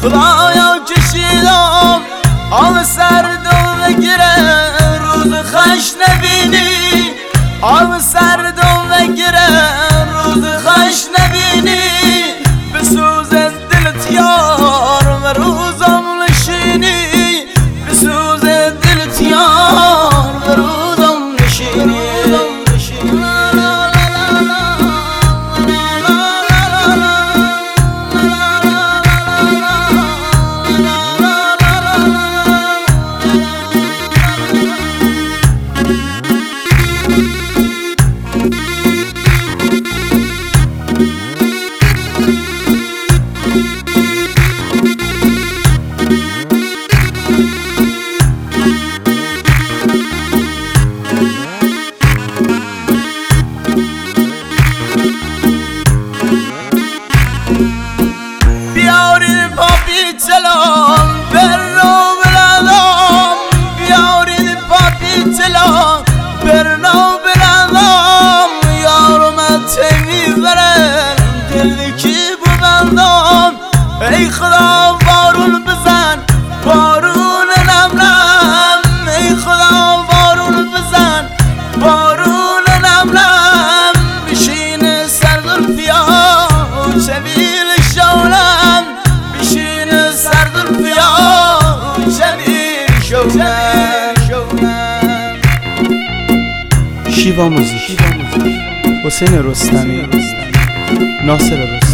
خدایا کشیدم آب سردم بگیره روز خش نبینی، آب سردم بگیره روز خش نبینی، بسوز دلت یار و روزم نشینی، بسوز دلت یار و روزم نشینی. بیارید پاپی تلام برنو بلندم، بیارید پاپی تلام برنو بلندم، یارم تیمی برن دلی کی ببندم. ای خدا بارون بزن بارون نمنم، ای خدا بارون بزن بارون نمنم، بشین سر زلفیا شبیل شولم، بشین سر زلفیا شبیل شولم. شیوا موزیک، حسین رستمی، ناصر رستمی.